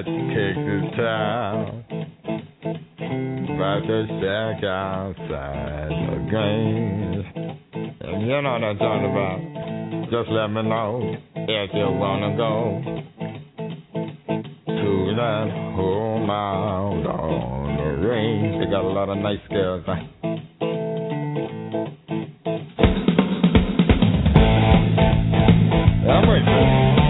kicks his towel. About to shack outside the games. And you know what I'm talking about. Just let me know if you wanna go to that home out on the range. They got a lot of nice girls. I'm with you.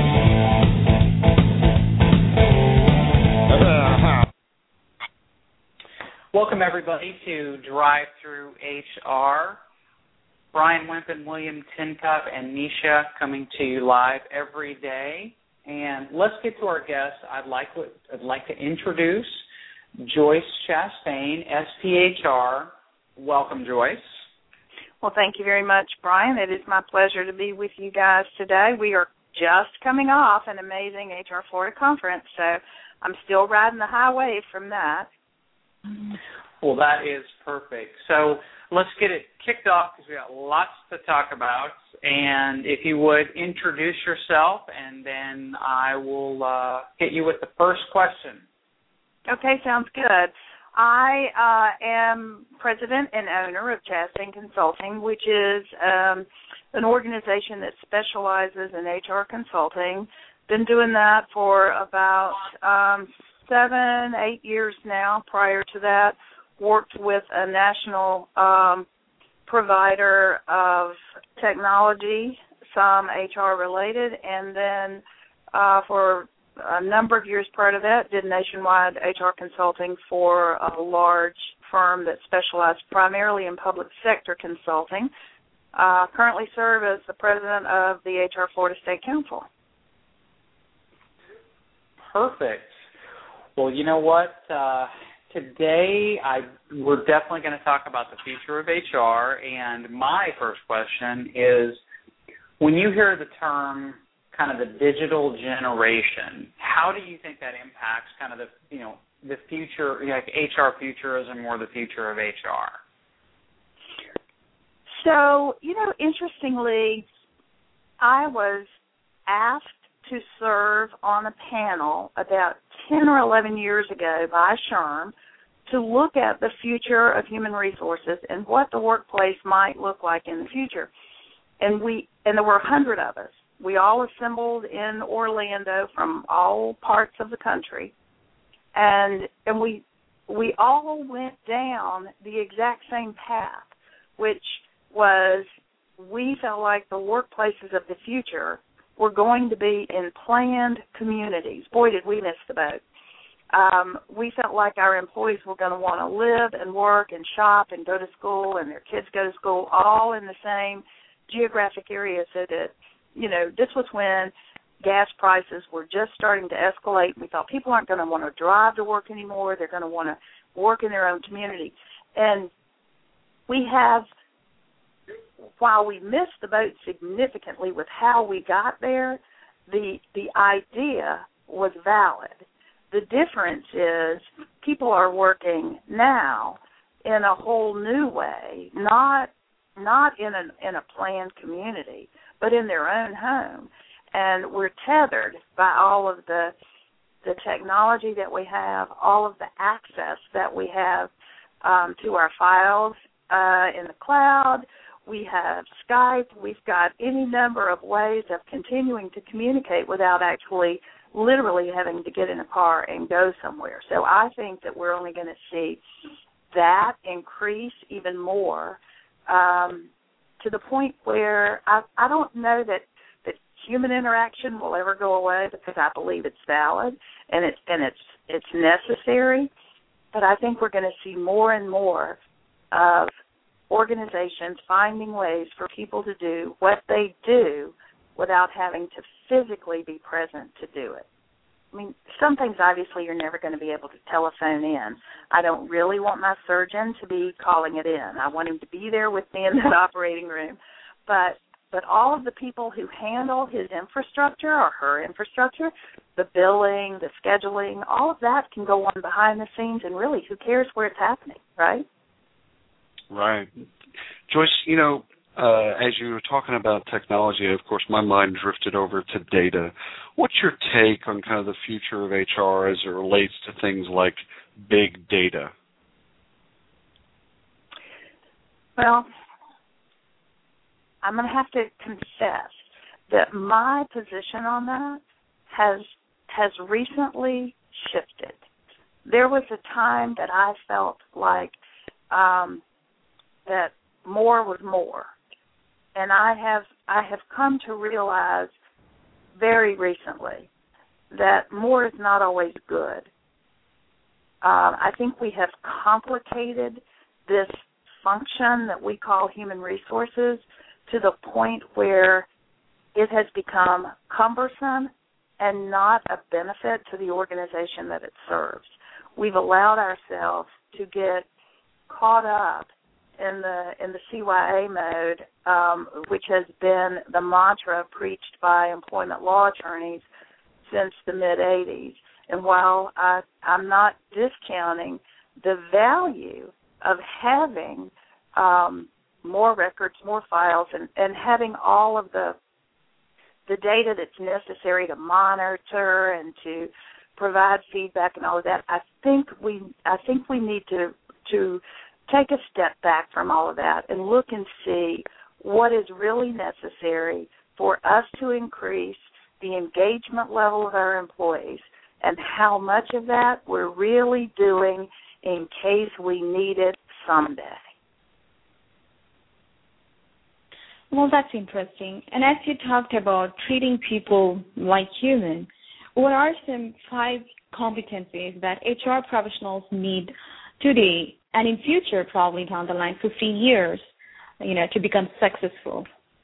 Welcome, everybody, to Drive Through HR. Brian Wimpin, William Tincup, and Nisha coming to you live every day. And let's get to our guests. I'd like to introduce Joyce Chastain, SPHR. Welcome, Joyce. Well, thank you very much, Brian. It is my pleasure to be with you guys today. We are just coming off an amazing HR Florida conference, so I'm still riding the high wave from that. Well, that is perfect. So let's get it kicked off because we got lots to talk about. And if you would introduce yourself, and then I will hit you with the first question. Okay, sounds good. I am president and owner of Chastain Consulting, which is an organization that specializes in HR consulting. Been doing that for about 7-8 years now. Prior to that, worked with a national provider of technology, some HR related, and then for a number of years prior to that, did nationwide HR consulting for a large firm that specialized primarily in public sector consulting. Currently serve as the president of the HR Florida State Council. Perfect. Well, you know what? Today we're definitely going to talk about the future of HR, and my first question is, when you hear the term kind of the digital generation, how do you think that impacts kind of the future, like HR futurism or the future of HR? So, interestingly, I was asked to serve on a panel about 10 or 11 years ago by SHRM to look at the future of human resources and what the workplace might look like in the future. And there were 100 of us. We all assembled in Orlando from all parts of the country, and we all went down the exact same path, which was we felt like the workplaces of the future were going to be in planned communities. Boy, did we miss the boat. We felt like our employees were going to want to live and work and shop and go to school and their kids go to school all in the same geographic area, so that, this was when gas prices were just starting to escalate. We thought people aren't going to want to drive to work anymore. They're going to want to work in their own community. And we have, while we missed the boat significantly with how we got there, the idea was valid. The difference is people are working now in a whole new way, not in a planned community, but in their own home. And we're tethered by all of the technology that we have, all of the access that we have to our files in the cloud. We have Skype. We've got any number of ways of continuing to communicate without actually literally having to get in a car and go somewhere. So I think that we're only going to see that increase even more to the point where I don't know that human interaction will ever go away, because I believe it's valid and it's necessary. But I think we're going to see more and more of organizations finding ways for people to do what they do without having to physically be present to do it. I mean, some things obviously you're never going to be able to telephone in. I don't really want my surgeon to be calling it in. I want him to be there with me in that operating room. But all of the people who handle his infrastructure or her infrastructure, the billing, the scheduling, all of that can go on behind the scenes, and really, who cares where it's happening, right? Right. Joyce, as you were talking about technology, of course, my mind drifted over to data. What's your take on kind of the future of HR as it relates to things like big data? Well, I'm going to have to confess that my position on that has recently shifted. There was a time that I felt like that more was more, and I have come to realize very recently that more is not always good. I think we have complicated this function that we call human resources to the point where it has become cumbersome and not a benefit to the organization that it serves. We've allowed ourselves to get caught up in the CYA mode, which has been the mantra preached by employment law attorneys since the mid-'80s. And while I'm not discounting the value of having more records, more files, and having all of the data that's necessary to monitor and to provide feedback and all of that, I think we need to take a step back from all of that and look and see what is really necessary for us to increase the engagement level of our employees and how much of that we're really doing in case we need it someday. Well, that's interesting. And as you talked about treating people like human, what are some 5 competencies that HR professionals need today and in future, probably down the line, 15 years, to become successful?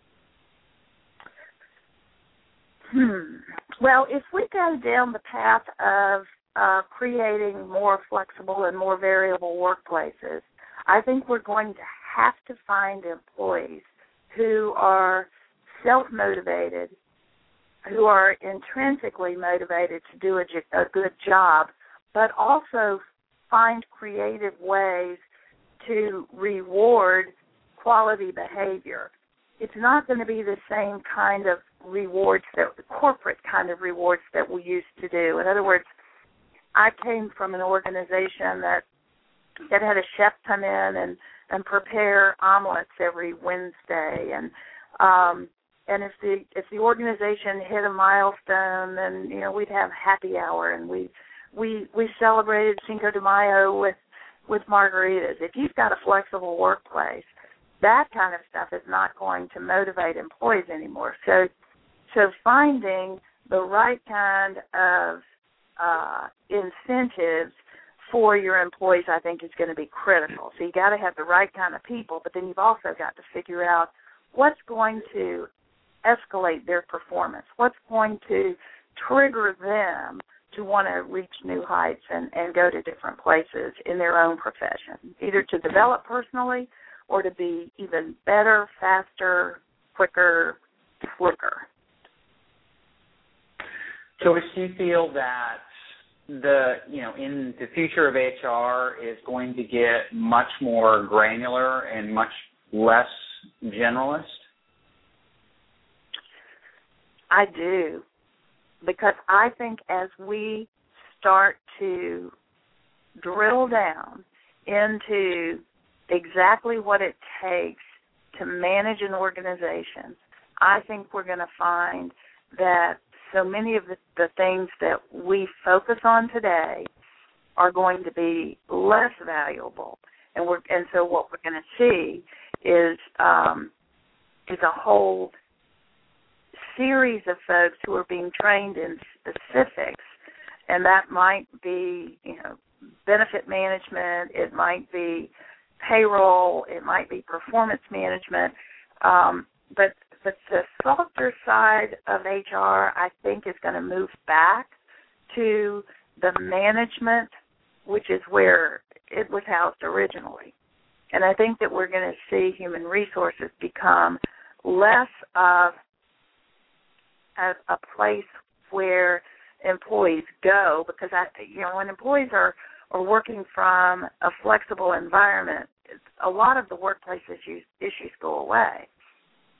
Well, if we go down the path of creating more flexible and more variable workplaces, I think we're going to have to find employees who are self-motivated, who are intrinsically motivated to do a good job, but also find creative ways to reward quality behavior. It's not going to be the same kind of rewards, corporate kind of rewards that we used to do. In other words, I came from an organization that had a chef come in and prepare omelets every Wednesday, and if the organization hit a milestone, then we'd have happy hour, and we celebrated Cinco de Mayo with margaritas. If you've got a flexible workplace, that kind of stuff is not going to motivate employees anymore. So finding the right kind of incentives for your employees, I think, is going to be critical. So you got to have the right kind of people, but then you've also got to figure out what's going to escalate their performance, what's going to trigger them to want to reach new heights and go to different places in their own profession, either to develop personally or to be even better, faster, quicker, slicker. So does she feel that in the future of HR is going to get much more granular and much less generalist? I do, because I think as we start to drill down into exactly what it takes to manage an organization, I think we're going to find that so many of the things that we focus on today are going to be less valuable, and so what we're going to see is a whole series of folks who are being trained in specifics, and that might be benefit management, it might be payroll, it might be performance management, but the softer side of HR, I think, is going to move back to the management, which is where it was housed originally. And I think that we're going to see human resources become less of a place where employees go, because when employees are working from a flexible environment, a lot of the workplace issues go away.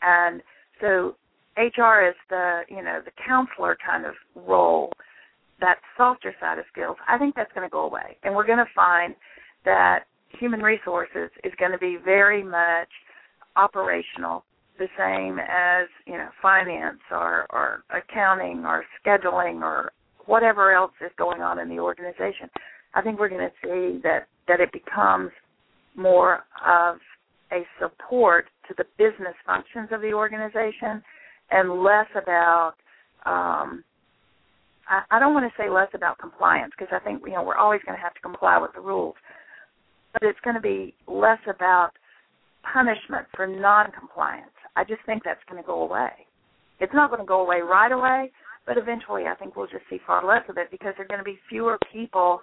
And so HR is the counselor kind of role, that softer side of skills. I think that's going to go away. And we're going to find that human resources is going to be very much operational, the same as, finance or accounting or scheduling or whatever else is going on in the organization. I think we're going to see that it becomes more of a support to the business functions of the organization and less about, I don't want to say less about compliance, because I think, we're always going to have to comply with the rules, but it's going to be less about punishment for non-compliance. I just think that's going to go away. It's not going to go away right away, but eventually I think we'll just see far less of it because there are going to be fewer people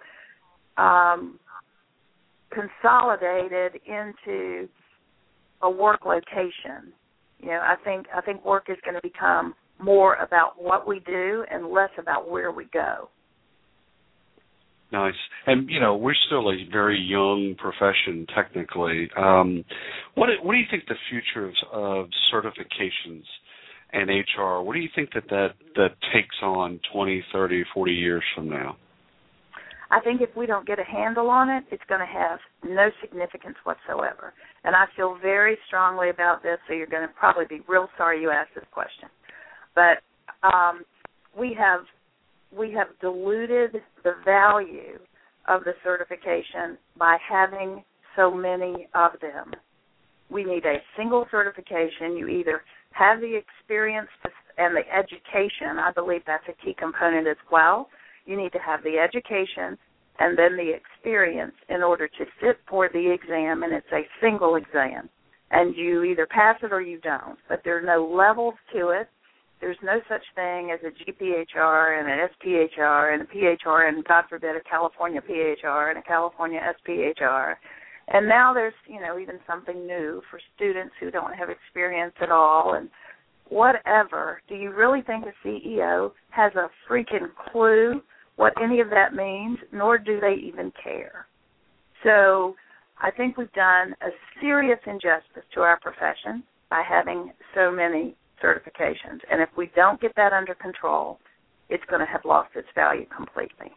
consolidated into a work location. I think work is going to become more about what we do and less about where we go. Nice. And, we're still a very young profession technically. What do you think the future of certifications and HR, what do you think that takes on 20, 30, 40 years from now? I think if we don't get a handle on it, it's going to have no significance whatsoever. And I feel very strongly about this, so you're going to probably be real sorry you asked this question. But we have diluted the value of the certification by having so many of them. We need a single certification. You either have the experience and the education. I believe that's a key component as well. You need to have the education and then the experience in order to sit for the exam, and it's a single exam. And you either pass it or you don't. But there are no levels to it. There's no such thing as a GPHR and an SPHR and a PHR and, God forbid, a California PHR and a California SPHR. And now there's, even something new for students who don't have experience at all and whatever. Do you really think a CEO has a freaking clue what any of that means, nor do they even care? So I think we've done a serious injustice to our profession by having so many certifications. And if we don't get that under control, it's going to have lost its value completely.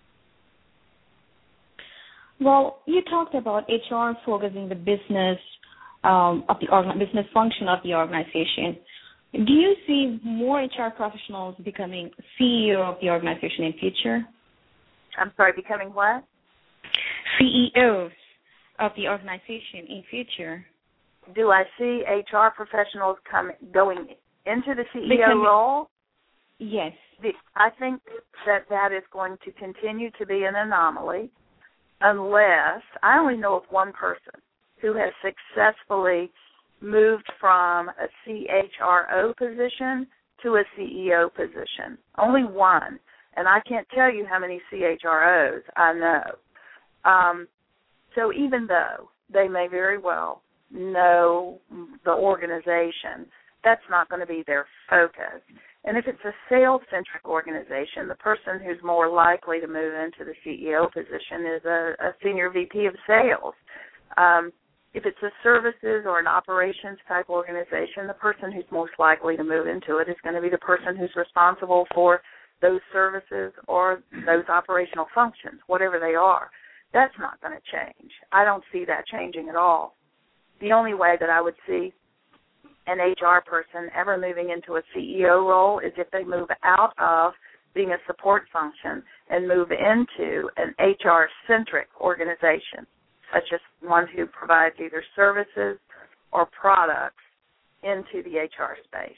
Well, you talked about HR focusing the business business function of the organization. Do you see more HR professionals becoming CEO of the organization in future? I'm sorry, becoming what? CEOs of the organization in future. Do I see HR professionals going into the CEO role? Yes. I think that is going to continue to be an anomaly unless I only know of one person who has successfully moved from a CHRO position to a CEO position. Only one. And I can't tell you how many CHROs I know. So even though they may very well know the organization, that's not going to be their focus. And if it's a sales-centric organization, the person who's more likely to move into the CEO position is a senior VP of sales. If it's a services or an operations type organization, the person who's most likely to move into it is going to be the person who's responsible for those services or those operational functions, whatever they are. That's not going to change. I don't see that changing at all. The only way that I would see an HR person ever moving into a CEO role is if they move out of being a support function and move into an HR-centric organization, such as one who provides either services or products into the HR space.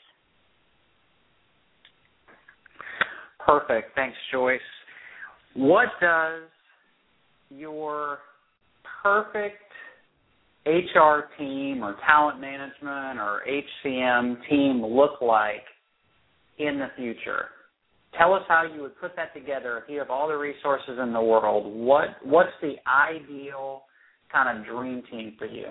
Perfect. Thanks, Joyce. What does your perfect HR team or talent management or HCM team look like in the future? Tell us how you would put that together if you have all the resources in the world. What's the ideal kind of dream team for you?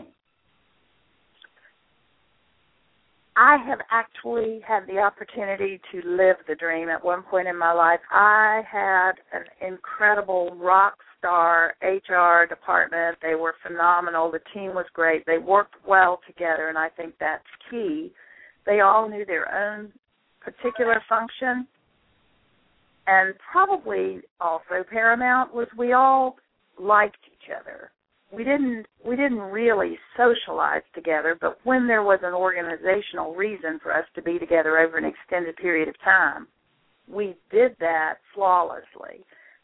I have actually had the opportunity to live the dream at one point in my life. I had an incredible rock star HR department. They were phenomenal. The team was great. They worked well together, and I think that's key They all knew their own particular function. And probably also paramount was we all liked each other. We didn't really socialize together, but when there was an organizational reason for us to be together over an extended period of time, we did that flawlessly.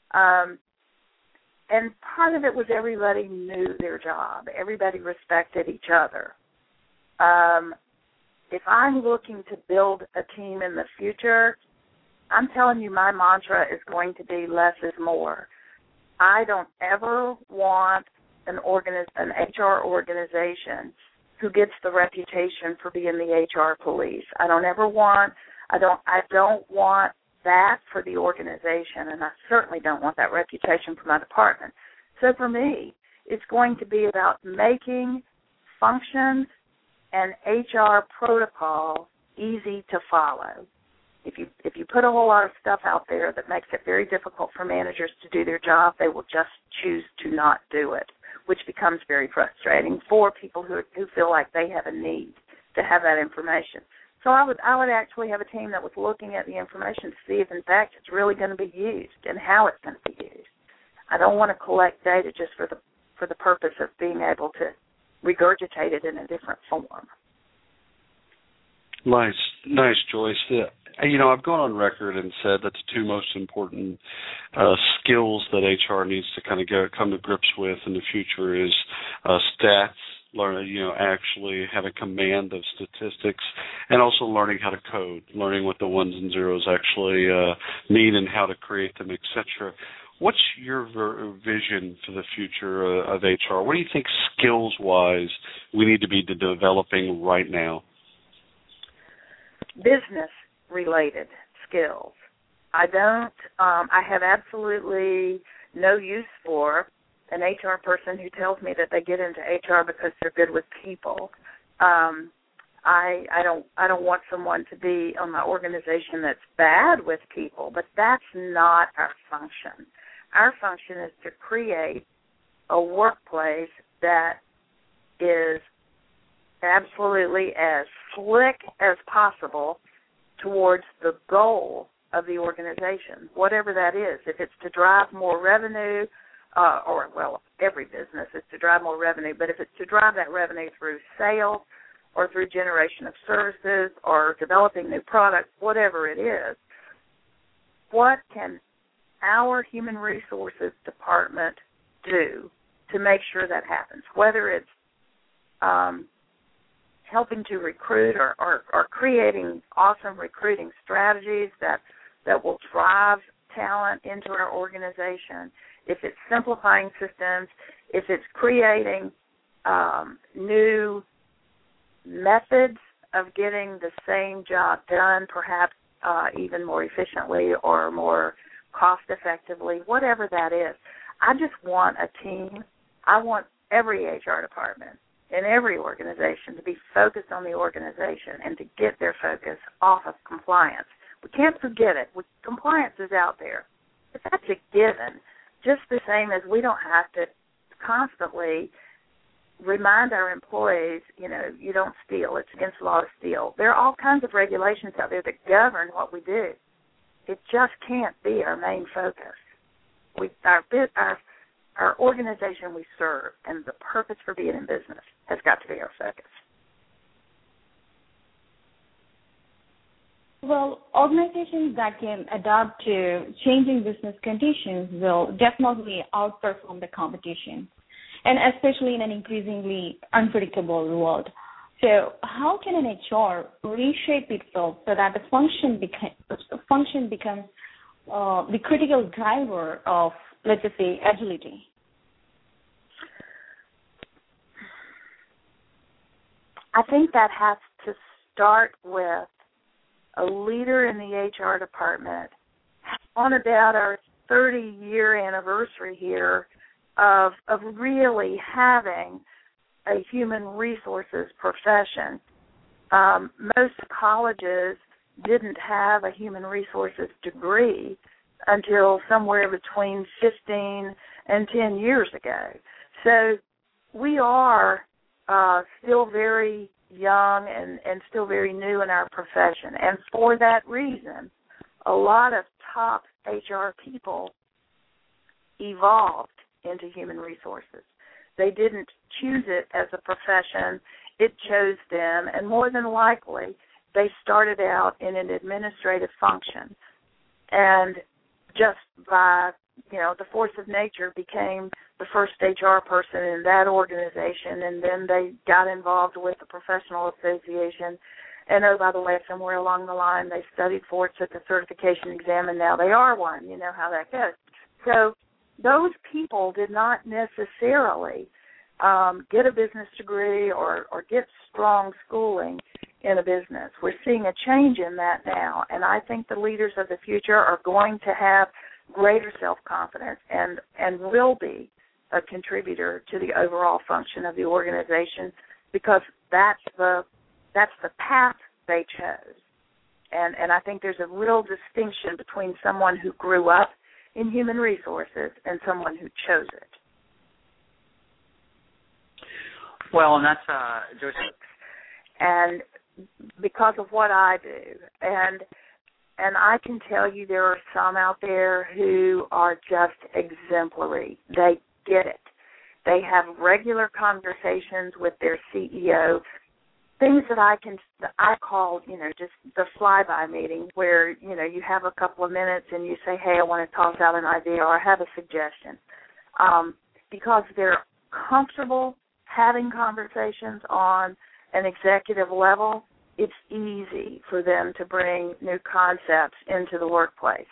And part of it was everybody knew their job. Everybody respected each other. If I'm looking to build a team in the future, I'm telling you my mantra is going to be less is more. I don't ever want an HR organization who gets the reputation for being the HR police. I don't want that for the organization, and I certainly don't want that reputation for my department. So for me, it's going to be about making functions and HR protocol easy to follow. If you put a whole lot of stuff out there that makes it very difficult for managers to do their job, they will just choose to not do it, which becomes very frustrating for people who feel like they have a need to have that information. So I would actually have a team that was looking at the information to see if, in fact, it's really going to be used and how it's going to be used. I don't want to collect data just for the purpose of being able to regurgitate it in a different form. Nice, Joyce. I've gone on record and said that the two most important skills that HR needs to kind of come to grips with in the future is stats, actually having command of statistics, and also learning how to code, learning what the ones and zeros actually mean and how to create them, etc. What's your vision for the future of HR? What do you think skills-wise we need to be developing right now? Business-related skills. I have absolutely no use for an HR person who tells me that they get into HR because they're good with people. I don't want someone to be on my organization that's bad with people, but that's not our function. Our function is to create a workplace that is absolutely as slick as possible towards the goal of the organization, whatever that is. If it's to drive more revenue, every business is to drive more revenue, but if it's to drive that revenue through sales or through generation of services or developing new products, whatever it is, what can our human resources department do to make sure that happens, whether it's helping to recruit or creating awesome recruiting strategies that will drive talent into our organization, if it's simplifying systems, if it's creating new methods of getting the same job done, perhaps even more efficiently or more cost-effectively, whatever that is. I just want a team. I want every HR department in every organization to be focused on the organization and to get their focus off of compliance. We can't forget it. Compliance is out there. But that's a given, just the same as we don't have to constantly remind our employees, you don't steal. It's against the law to steal. There are all kinds of regulations out there that govern what we do. It just can't be our main focus. Our organization we serve and the purpose for being in business has got to be our focus. Well, organizations that can adapt to changing business conditions will definitely outperform the competition, and especially in an increasingly unpredictable world. So how can an HR reshape itself so that the function becomes the critical driver of, let's just say, agility? I think that has to start with a leader in the HR department on about our 30-year anniversary here of really having a human resources profession. Most colleges didn't have a human resources degree until somewhere between 15 and 10 years ago. So we are still very young and still very new in our profession. And for that reason, a lot of top HR people evolved into human resources. They didn't choose it as a profession. It chose them, and more than likely, they started out in an administrative function. And just by, the force of nature became the first HR person in that organization, and then they got involved with the professional association. And, oh, by the way, somewhere along the line, they studied for it, took the certification exam, and now they are one. You know how that goes. So those people did not necessarily get a business degree or get strong schooling in a business. We're seeing a change in that now, and I think the leaders of the future are going to have greater self-confidence and will be a contributor to the overall function of the organization, because that's the path they chose. And I think there's a real distinction between someone who grew up in human resources and someone who chose it. Well, and that's Joyce. And because of what I do, and I can tell you there are some out there who are just exemplary. They get it. They have regular conversations with their CEO, things that I call, just the flyby meeting where, you have a couple of minutes and you say, hey, I want to toss out an idea or I have a suggestion. Because they're comfortable having conversations on an executive level, it's easy for them to bring new concepts into the workplace.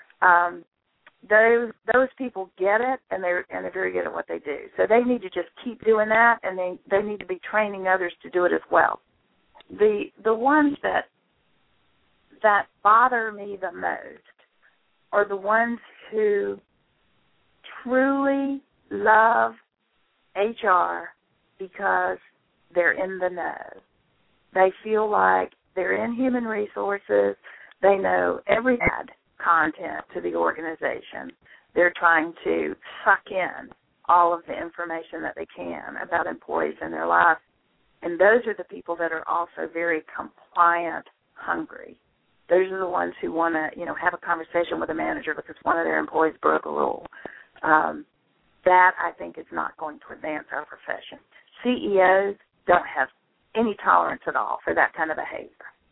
Those people get it, and they're very good at what they do. So they need to just keep doing that, and they need to be training others to do it as well. The ones that bother me the most are the ones who truly love HR because they're in the know. They feel like they're in human resources. They know every bad content to the organization. They're trying to suck in all of the information that they can about employees and their life. And those are the people that are also very compliant hungry. Those are the ones who want to, have a conversation with a manager because one of their employees broke a rule. That, I think, is not going to advance our profession. CEOs don't have any tolerance at all for that kind of behavior.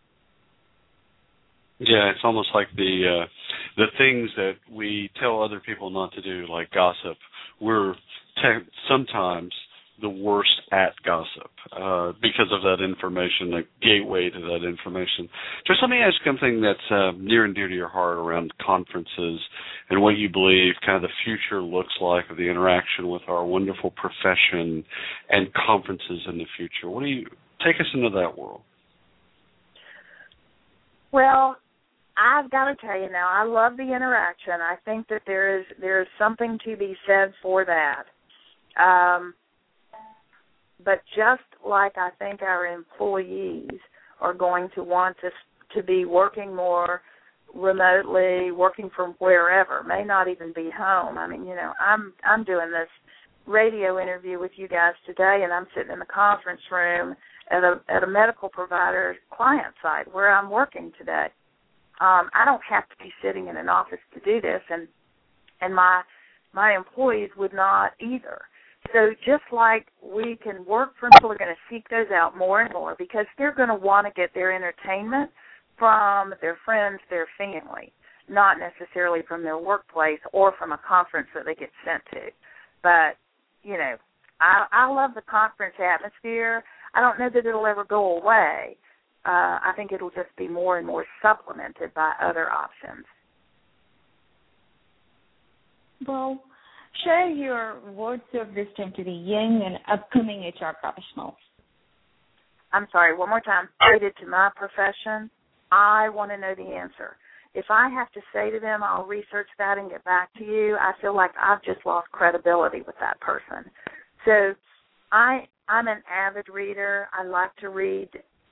Yeah, it's almost like the things that we tell other people not to do, like gossip. We're sometimes the worst at gossip because of that information, the gateway to that information. Just let me ask something that's near and dear to your heart around conferences and what you believe kind of the future looks like of the interaction with our wonderful profession and conferences in the future. What do you take us into that world? Well, I've got to tell you now, I love the interaction. I think that there is something to be said for that. But just like I think our employees are going to want us to be working more remotely, working from wherever, may not even be home. I mean, I'm doing this radio interview with you guys today, and I'm sitting in the conference room at a medical provider client site where I'm working today. I don't have to be sitting in an office to do this, and my employees would not either. So just like we can work from, people are going to seek those out more and more because they're going to want to get their entertainment from their friends, their family, not necessarily from their workplace or from a conference that they get sent to. But, I love the conference atmosphere. I don't know that it'll ever go away. I think it'll just be more and more supplemented by other options. Well, share your words of wisdom to the young and upcoming HR professionals. I'm sorry, one more time. Related to my profession, I want to know the answer. If I have to say to them, I'll research that and get back to you, I feel like I've just lost credibility with that person. So I'm an avid reader. I like to read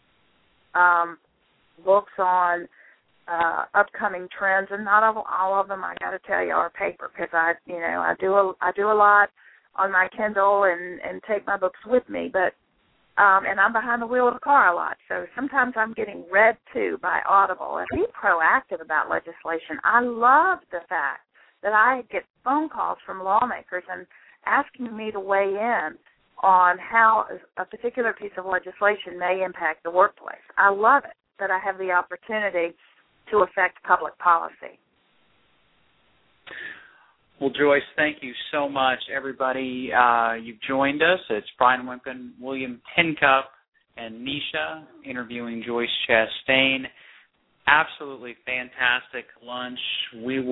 books on upcoming trends, and not all of them, I got to tell you, are paper because I do a lot on my Kindle and take my books with me. But And I'm behind the wheel of the car a lot, so sometimes I'm getting read to by Audible. And be proactive about legislation. I love the fact that I get phone calls from lawmakers and asking me to weigh in on how a particular piece of legislation may impact the workplace. I love it that I have the opportunity to affect public policy. Well, Joyce, thank you so much, everybody. You've joined us. It's Brian Wimpkin, William Tincup, and Nisha interviewing Joyce Chastain. Absolutely fantastic lunch. We